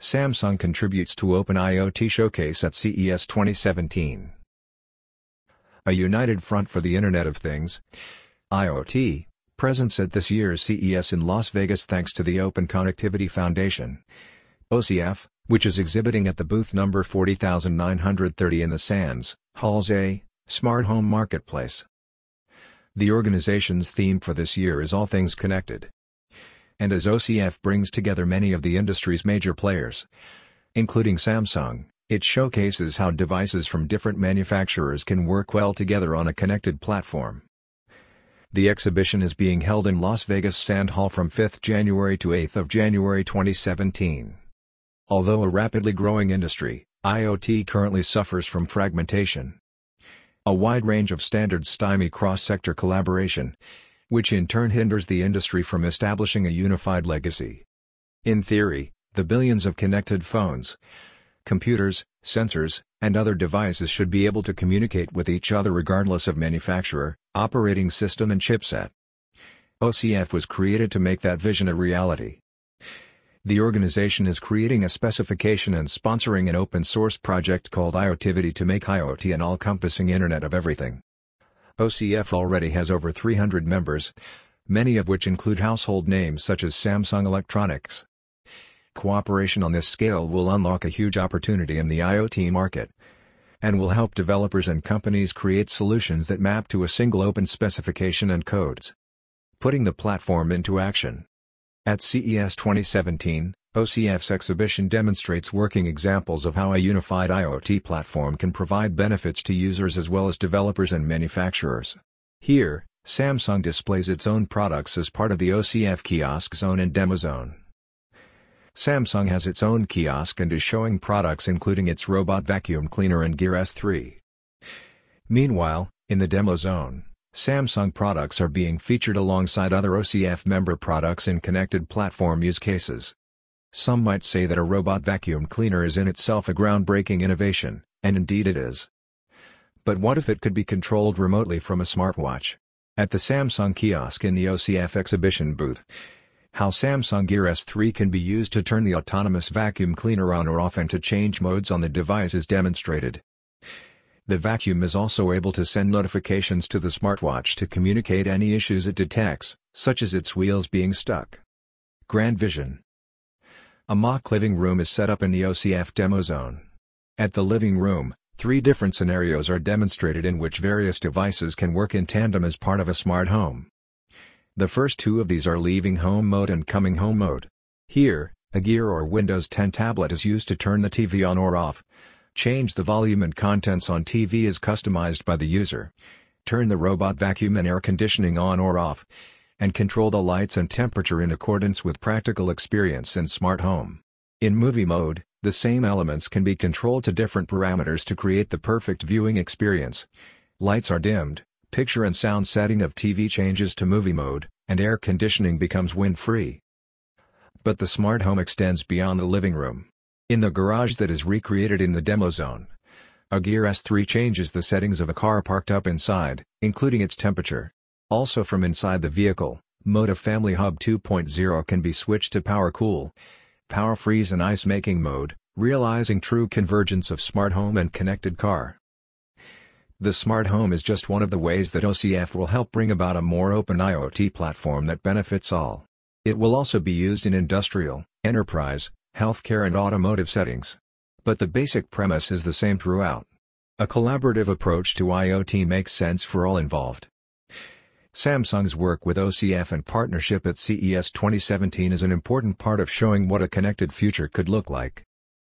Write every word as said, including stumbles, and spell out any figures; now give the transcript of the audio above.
Samsung contributes to Open IoT Showcase at C E S twenty seventeen. A united front for the Internet of Things, IoT, presence at this year's C E S in Las Vegas thanks to the Open Connectivity Foundation, O C F, which is exhibiting at the booth number forty thousand nine hundred thirty in the Sands, Halls A, Smart Home Marketplace. The organization's theme for this year is All Things Connected. And as O C F brings together many of the industry's major players, including Samsung, it showcases how devices from different manufacturers can work well together on a connected platform. The exhibition is being held in Las Vegas Sand Hall from fifth of January to eighth of January twenty seventeen. Although a rapidly growing industry, IoT currently suffers from fragmentation. A wide range of standards stymie cross-sector collaboration, which in turn hinders the industry from establishing a unified legacy. In theory, the billions of connected phones, computers, sensors, and other devices should be able to communicate with each other regardless of manufacturer, operating system and chipset. O C F was created to make that vision a reality. The organization is creating a specification and sponsoring an open-source project called IoTivity to make IoT an all-encompassing Internet of Everything. O C F already has over three hundred members, many of which include household names such as Samsung Electronics. Cooperation on this scale will unlock a huge opportunity in the IoT market, and will help developers and companies create solutions that map to a single open specification and codes. Putting the platform into action. At C E S twenty seventeen, O C F's exhibition demonstrates working examples of how a unified IoT platform can provide benefits to users as well as developers and manufacturers. Here, Samsung displays its own products as part of the O C F Kiosk Zone and Demo Zone. Samsung has its own kiosk and is showing products including its robot vacuum cleaner and Gear S three. Meanwhile, in the Demo Zone, Samsung products are being featured alongside other O C F member products in connected platform use cases. Some might say that a robot vacuum cleaner is in itself a groundbreaking innovation, and indeed it is. But what if it could be controlled remotely from a smartwatch? At the Samsung kiosk in the O C F exhibition booth, how Samsung Gear S three can be used to turn the autonomous vacuum cleaner on or off and to change modes on the device is demonstrated. The vacuum is also able to send notifications to the smartwatch to communicate any issues it detects, such as its wheels being stuck. Grand Vision. A mock living room is set up in the O C F Demo Zone. At the living room, three different scenarios are demonstrated in which various devices can work in tandem as part of a smart home. The first two of these are leaving home mode and coming home mode. Here, a Gear or Windows ten tablet is used to turn the T V on or off, change the volume and contents on T V as customized by the user, turn the robot vacuum and air conditioning on or off, and control the lights and temperature in accordance with practical experience and smart home. In movie mode, the same elements can be controlled to different parameters to create the perfect viewing experience. Lights are dimmed, picture and sound setting of T V changes to movie mode, and air conditioning becomes wind-free. But the smart home extends beyond the living room. In the garage that is recreated in the Demo Zone, a Gear S three changes the settings of a car parked up inside, including its temperature. Also from inside the vehicle, Mode of Family Hub two point oh can be switched to Power Cool, Power Freeze and Ice Making mode, realizing true convergence of smart home and connected car. The smart home is just one of the ways that O C F will help bring about a more open IoT platform that benefits all. It will also be used in industrial, enterprise, healthcare and automotive settings. But the basic premise is the same throughout. A collaborative approach to IoT makes sense for all involved. Samsung's work with O C F and partnership at C E S twenty seventeen is an important part of showing what a connected future could look like.